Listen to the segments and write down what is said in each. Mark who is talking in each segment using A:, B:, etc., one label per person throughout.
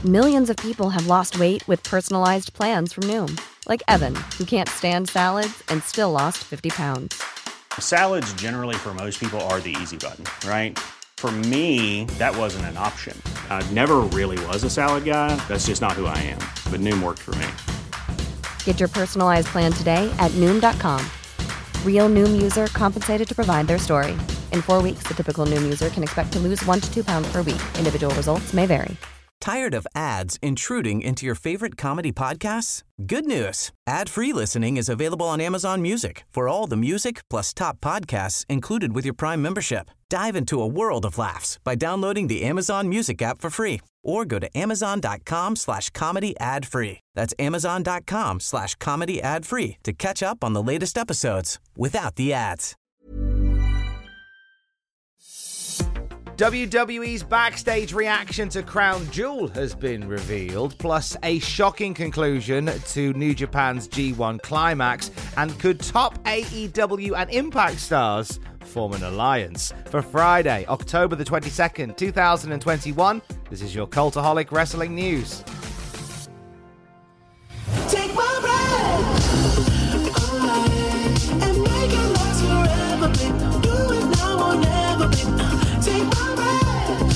A: Millions of people have lost weight with personalized plans from Noom. Like Evan, who can't stand salads and still lost 50 pounds.
B: Salads generally for most people are the easy button, right? For me, that wasn't an option. I never really was a salad guy. That's just not who I am. But Noom worked for me.
A: Get your personalized plan today at Noom.com. Real Noom user compensated to provide their story. In 4 weeks, the typical Noom user can expect to lose 1 to 2 pounds per week. Individual results may vary.
C: Tired of ads intruding into your favorite comedy podcasts? Good news. Ad-free listening is available on Amazon Music for all the music plus top podcasts included with your Prime membership. Dive into a world of laughs by downloading the Amazon Music app for free or go to amazon.com/comedy ad-free. That's amazon.com/comedy ad-free to catch up on the latest episodes without the ads.
D: WWE's backstage reaction to Crown Jewel has been revealed, plus a shocking conclusion to New Japan's G1 Climax, and could top AEW and Impact stars form an alliance? For Friday, October the 22nd, 2021, this is your Cultaholic Wrestling News.
E: Take my breath and make it last forever, babe. Do it now or never, babe. Take my breath.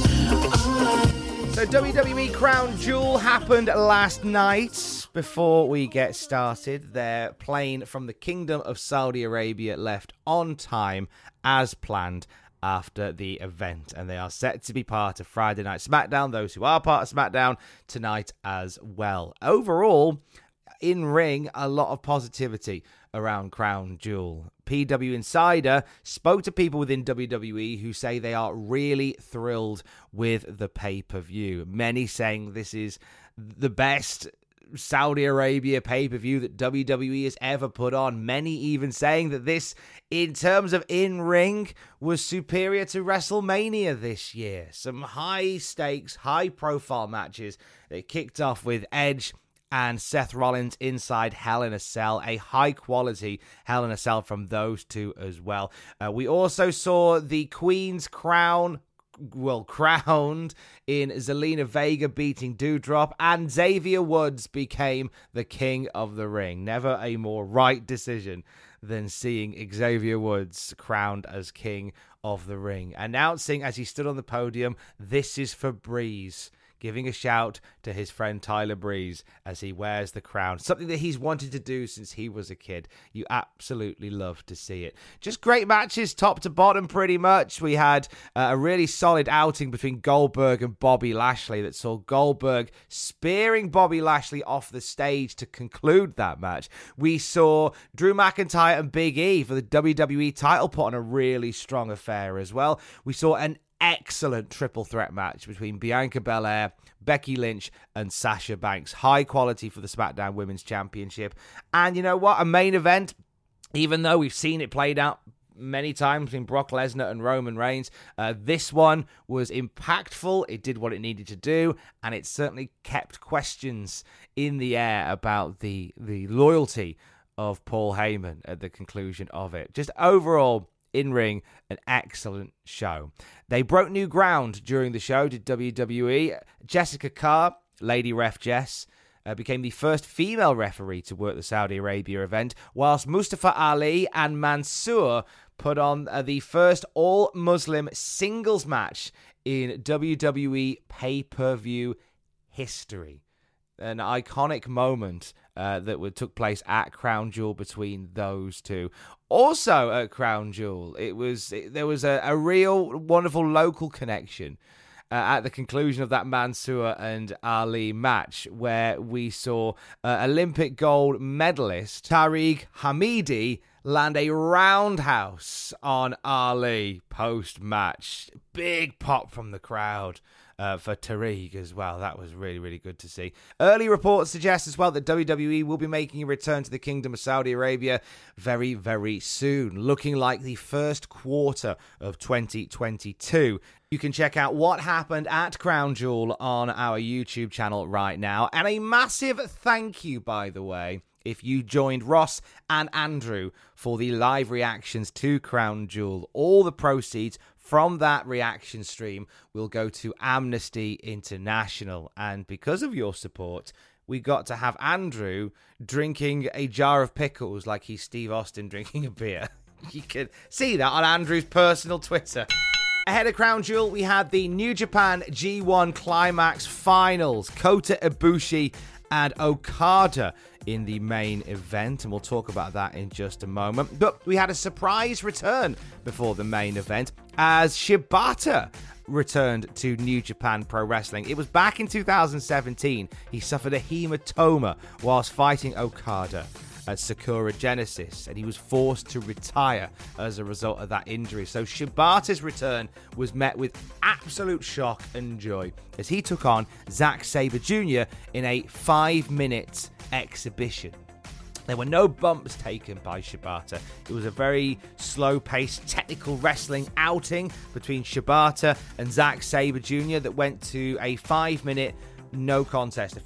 D: So WWE Crown Jewel happened last night. Before we get started, their plane from the Kingdom of Saudi Arabia left on time as planned after the event, and they are set to be part of Friday Night SmackDown, those who are part of SmackDown, tonight as well. Overall, in ring, a lot of positivity around Crown Jewel. PW Insider spoke to people within WWE who say they are really thrilled with the pay-per-view. Many saying this is the best Saudi Arabia pay-per-view that WWE has ever put on. Many even saying that this, in terms of in-ring, was superior to WrestleMania this year. Some high-stakes, high-profile matches that kicked off with Edge and Seth Rollins inside Hell in a Cell, a high-quality Hell in a Cell from those two as well. We also saw the Queen's Crown crowned in Zelina Vega beating Doudrop, and Xavier Woods became the King of the Ring. Never a more right decision than seeing Xavier Woods crowned as King of the Ring. Announcing as he stood on the podium, "This is for Breeze," giving a shout to his friend Tyler Breeze as he wears the crown. Something that he's wanted to do since he was a kid. You absolutely love to see it. Just great matches, top to bottom, pretty much. We had a really solid outing between Goldberg and Bobby Lashley that saw Goldberg spearing Bobby Lashley off the stage to conclude that match. We saw Drew McIntyre and Big E for the WWE title put on a really strong affair as well. We saw an excellent triple threat match between Bianca Belair, Becky Lynch, and Sasha Banks. High quality for the SmackDown Women's Championship. And you know what? A main event, even though we've seen it played out many times between Brock Lesnar and Roman Reigns, this one was impactful. It did what it needed to do, and it certainly kept questions in the air about the loyalty of Paul Heyman at the conclusion of it. Just overall, in-ring, an excellent show. They broke new ground during the show, did WWE. Jessica Carr, Lady Ref Jess, became the first female referee to work the Saudi Arabia event, whilst Mustafa Ali and Mansoor put on the first all-Muslim singles match in WWE pay-per-view history. An iconic moment that took place at Crown Jewel between those two. Also at Crown Jewel, there was a real wonderful local connection at the conclusion of that Mansoor and Ali match, where we saw Olympic gold medalist Tariq Hamidi land a roundhouse on Ali post-match. Big pop from the crowd for Tariq as well. That was really, really good to see. Early reports suggest as well that WWE will be making a return to the Kingdom of Saudi Arabia very, very soon, looking like the first quarter of 2022. You can check out what happened at Crown Jewel on our YouTube channel right now. And a massive thank you, by the way, if you joined Ross and Andrew for the live reactions to Crown Jewel. All the proceeds From that reaction stream, we'll go to Amnesty International. And because of your support, we got to have Andrew drinking a jar of pickles like he's Steve Austin drinking a beer. You can see that on Andrew's personal Twitter. Ahead of Crown Jewel, we had the New Japan G1 Climax Finals. Kota Ibushi and Okada in the main event, and we'll talk about that in just a moment. But we had a surprise return before the main event as Shibata returned to New Japan Pro Wrestling. It was back in 2017. He suffered a hematoma whilst fighting Okada at Sakura Genesis, and he was forced to retire as a result of that injury. So Shibata's return was met with absolute shock and joy as he took on Zack Sabre Jr. in a 5-minute exhibition. There were no bumps taken by Shibata. It was a very slow-paced technical wrestling outing between Shibata and Zack Sabre Jr. that went to a 5-minute no contest, a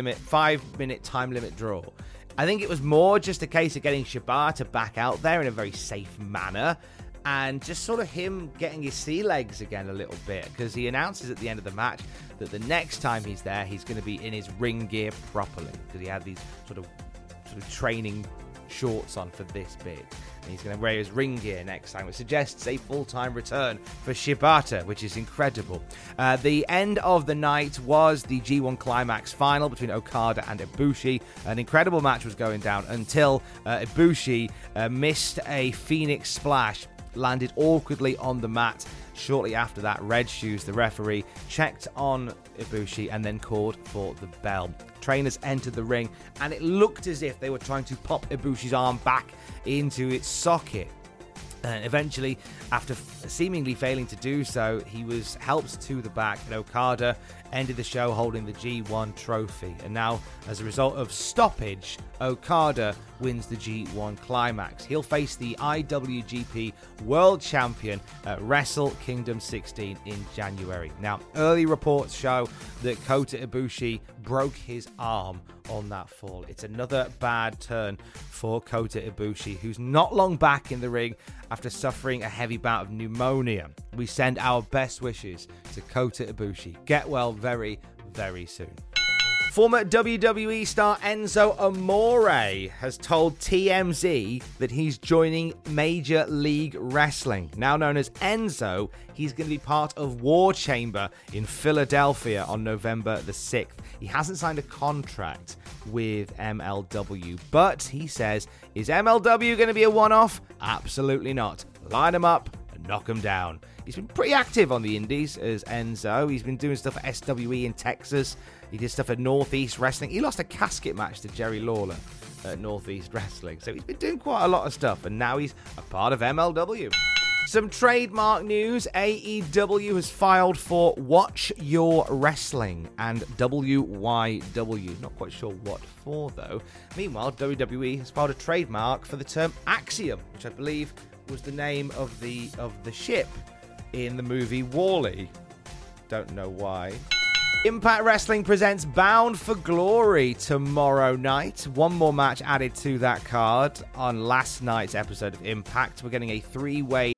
D: 5-minute time limit draw. I think it was more just a case of getting Shibata back out there in a very safe manner and just sort of him getting his sea legs again a little bit, because he announces at the end of the match that the next time he's there, he's going to be in his ring gear properly, because he had these sort of training shorts on for this bit. And he's going to wear his ring gear next time, which suggests a full-time return for Shibata, which is incredible. The end of the night was the G1 Climax final between Okada and Ibushi. An incredible match was going down until Ibushi missed a Phoenix Splash, landed awkwardly on the mat. Shortly after that, Red Shoes, the referee, checked on Ibushi and then called for the bell. Trainers entered the ring, and it looked as if they were trying to pop Ibushi's arm back into its socket. And eventually, after seemingly failing to do so, he was helped to the back, and Okada ended the show holding the G1 trophy. And now, as a result of stoppage, Okada wins the G1 Climax. He'll face the IWGP World Champion at Wrestle Kingdom 16 in January. Now, early reports show that Kota Ibushi broke his arm on that fall. It's another bad turn for Kota Ibushi, who's not long back in the ring after suffering a heavy bout of pneumonia. We send our best wishes to Kota Ibushi. Get well very, very soon. Former WWE star Enzo Amore has told TMZ that he's joining Major League Wrestling. Now known as Enzo, he's going to be part of War Chamber in Philadelphia on November the 6th. He hasn't signed a contract with MLW, but he says, is MLW going to be a one-off? Absolutely not. Line him up and knock him down. He's been pretty active on the indies as Enzo. He's been doing stuff at SWE in Texas. He did stuff at Northeast Wrestling. He lost a casket match to Jerry Lawler at Northeast Wrestling. So he's been doing quite a lot of stuff, and now he's a part of MLW. Some trademark news. AEW has filed for Watch Your Wrestling and WYW. Not quite sure what for, though. Meanwhile, WWE has filed a trademark for the term Axiom, which I believe was the name of the ship in the movie WALL-E. Don't know why. Impact Wrestling presents Bound for Glory tomorrow night. One more match added to that card on last night's episode of Impact. We're getting a 3-way.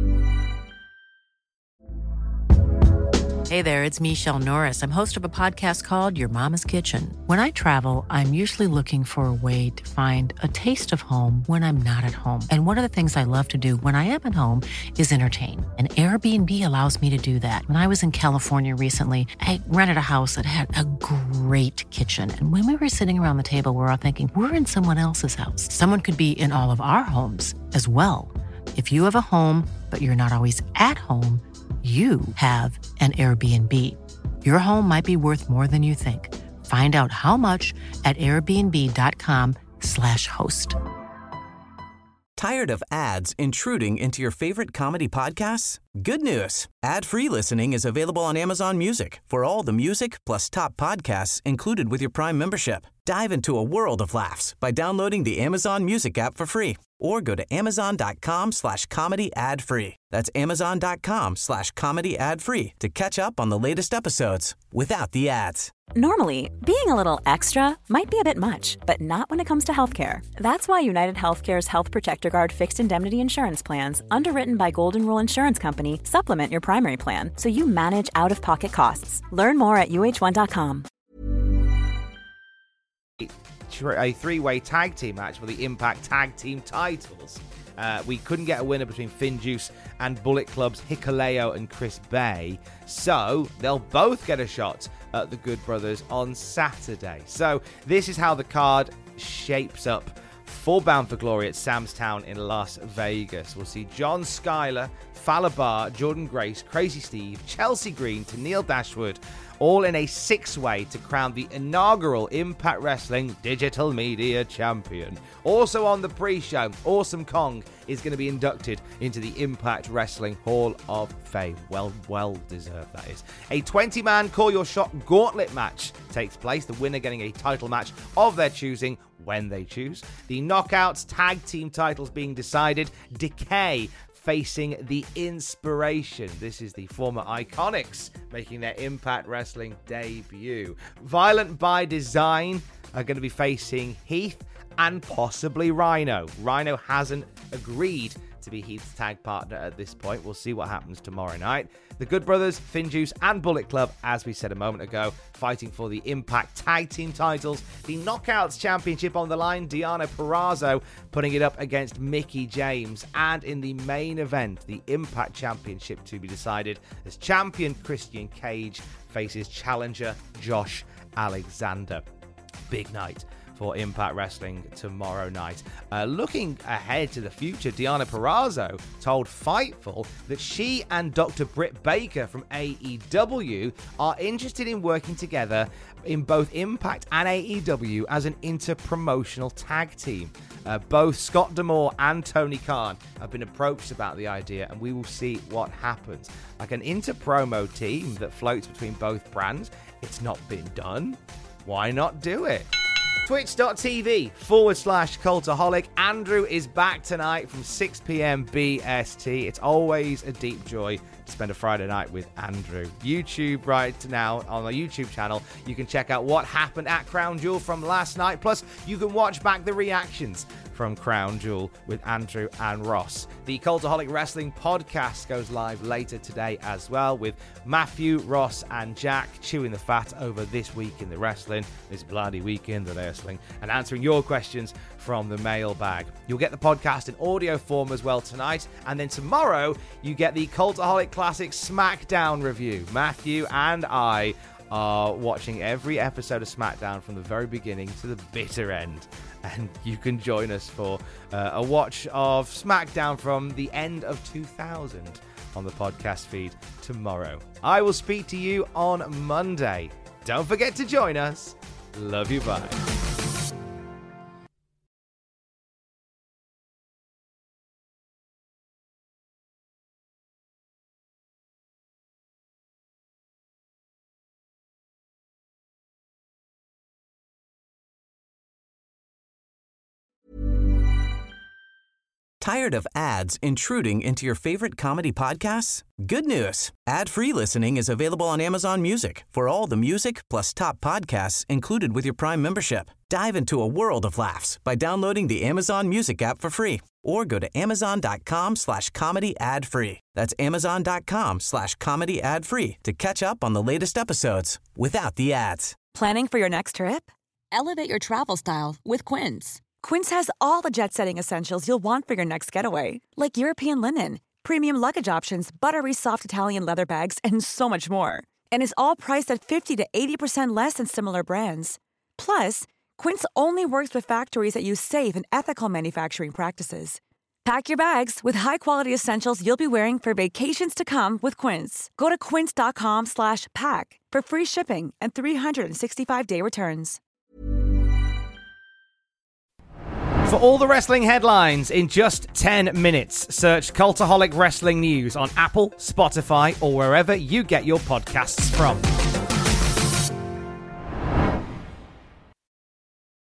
F: Hey there, it's Michelle Norris. I'm host of a podcast called Your Mama's Kitchen. When I travel, I'm usually looking for a way to find a taste of home when I'm not at home. And one of the things I love to do when I am at home is entertain. And Airbnb allows me to do that. When I was in California recently, I rented a house that had a great kitchen. And when we were sitting around the table, we were all thinking, we're in someone else's house. Someone could be in all of our homes as well. If you have a home, but you're not always at home, you have an Airbnb. Your home might be worth more than you think. Find out how much at airbnb.com/host.
C: Tired of ads intruding into your favorite comedy podcasts? Good news. Ad-free listening is available on Amazon Music for all the music plus top podcasts included with your Prime membership. Dive into a world of laughs by downloading the Amazon Music app for free or go to amazon.com/comedy ad free. That's amazon.com/comedy ad free to catch up on the latest episodes without the ads.
G: Normally, being a little extra might be a bit much, but not when it comes to healthcare. That's why United Healthcare's Health Protector Guard fixed indemnity insurance plans, underwritten by Golden Rule Insurance Company, supplement your primary plan so you manage out-of-pocket costs. Learn more at uh1.com.
D: A three-way tag team match for the Impact Tag Team titles. We couldn't get a winner between Finjuice and Bullet Club's Hikuleo and Chris Bay, so they'll both get a shot at the Good Brothers on Saturday. So this is how the card shapes up for Bound for Glory at Sam's Town in Las Vegas. We'll see John Skyler, Fowler Barr, Jordan Grace, Crazy Steve, Chelsea Green, Tennille Dashwood, all in a six-way to crown the inaugural Impact Wrestling Digital Media Champion. Also on the pre-show, Awesome Kong is going to be inducted into the Impact Wrestling Hall of Fame. Well deserved, that is. A 20-man Call Your Shot gauntlet match takes place, the winner getting a title match of their choosing when they choose. The Knockouts tag team titles being decided. Decay facing the Inspiration. This is the former Iconics making their Impact Wrestling debut. Violent by Design are going to be facing Heath and possibly Rhino. Rhino hasn't agreed to be Heath's tag partner at this point. We'll see what happens tomorrow night. The Good Brothers, Finjuice and Bullet Club, as we said a moment ago, fighting for the Impact Tag Team titles. The Knockouts Championship on the line, Deonna Purrazzo putting it up against Mickie James. And in the main event, the Impact Championship to be decided as champion Christian Cage faces challenger Josh Alexander. Big night for Impact Wrestling tomorrow night. Looking ahead to the future, Deonna Purrazzo told Fightful that she and Dr. Britt Baker from AEW are interested in working together in both Impact and AEW as an inter-promotional tag team. Both Scott D'Amore and Tony Khan have been approached about the idea, and we will see what happens. Like an inter-promo team that floats between both brands, it's not been done. Why not do it? Twitch.tv/Cultaholic. Andrew is back tonight from 6 p.m. BST. It's always a deep joy to spend a Friday night with Andrew. YouTube right now on the YouTube channel. You can check out what happened at Crown Jewel from last night. Plus, you can watch back the reactions from Crown Jewel with Andrew and Ross. The Cultaholic Wrestling podcast goes live later today as well, with Matthew, Ross, and Jack chewing the fat over this week in the wrestling, this bloody week in the wrestling, and answering your questions from the mailbag. You'll get the podcast in audio form as well tonight, and then tomorrow you get the Cultaholic Classic SmackDown review. Matthew and I are watching every episode of SmackDown from the very beginning to the bitter end. And you can join us for a watch of SmackDown from the end of 2000 on the podcast feed tomorrow. I will speak to you on Monday. Don't forget to join us. Love you, bye.
C: Tired of ads intruding into your favorite comedy podcasts? Good news. Ad-free listening is available on Amazon Music for all the music plus top podcasts included with your Prime membership. Dive into a world of laughs by downloading the Amazon Music app for free or go to amazon.com/comedy ad-free. That's amazon.com/comedy ad-free to catch up on the latest episodes without the ads.
G: Planning for your next trip?
H: Elevate your travel style with Quince.
G: Quince has all the jet-setting essentials you'll want for your next getaway, like European linen, premium luggage options, buttery soft Italian leather bags, and so much more. And is all priced at 50 to 80% less than similar brands. Plus, Quince only works with factories that use safe and ethical manufacturing practices. Pack your bags with high-quality essentials you'll be wearing for vacations to come with Quince. Go to quince.com/pack for free shipping and 365-day returns.
D: For all the wrestling headlines in just 10 minutes, search Cultaholic Wrestling News on Apple, Spotify, or wherever you get your podcasts from.